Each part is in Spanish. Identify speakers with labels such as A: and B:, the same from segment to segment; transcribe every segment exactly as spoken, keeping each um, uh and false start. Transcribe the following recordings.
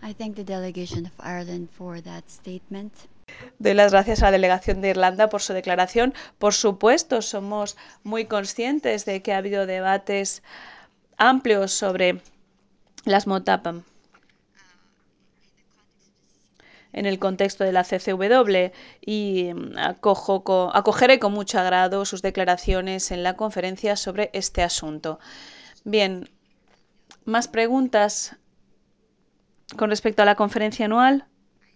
A: I thank the delegation of Ireland for that statement.
B: Doy las gracias a la delegación de Irlanda por su declaración. Por supuesto, somos muy conscientes de que ha habido debates amplios sobre las MOTAPAM en el contexto de la C C W y acojo con, acogeré con mucho agrado sus declaraciones en la conferencia sobre este asunto. Bien, ¿más preguntas con respecto a la conferencia anual?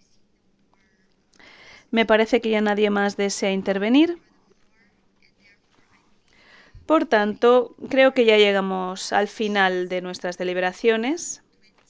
B: Me parece que ya nadie más desea intervenir. Por tanto, creo que ya llegamos al final de nuestras deliberaciones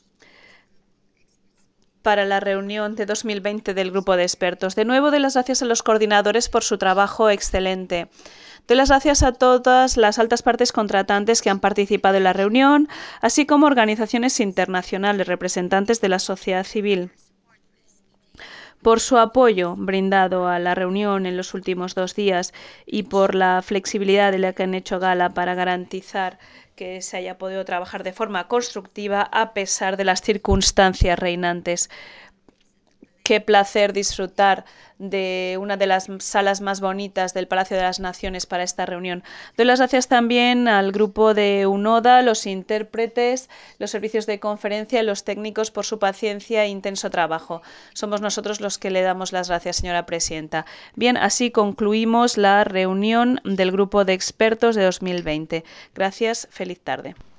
B: para la reunión de dos mil veinte del grupo de expertos. De nuevo, doy las gracias a los coordinadores por su trabajo excelente. Doy las gracias a todas las altas partes contratantes que han participado en la reunión, así como organizaciones internacionales, representantes de la sociedad civil, por su apoyo brindado a la reunión en los últimos dos días y por la flexibilidad de la que han hecho gala para garantizar que se haya podido trabajar de forma constructiva a pesar de las circunstancias reinantes. Qué placer disfrutar de una de las salas más bonitas del Palacio de las Naciones para esta reunión. Doy las gracias también al grupo de UNODA, los intérpretes, los servicios de conferencia y los técnicos por su paciencia e intenso trabajo. Somos nosotros los que le damos las gracias, señora presidenta. Bien, así concluimos la reunión del grupo de expertos de dos mil veinte. Gracias, feliz tarde.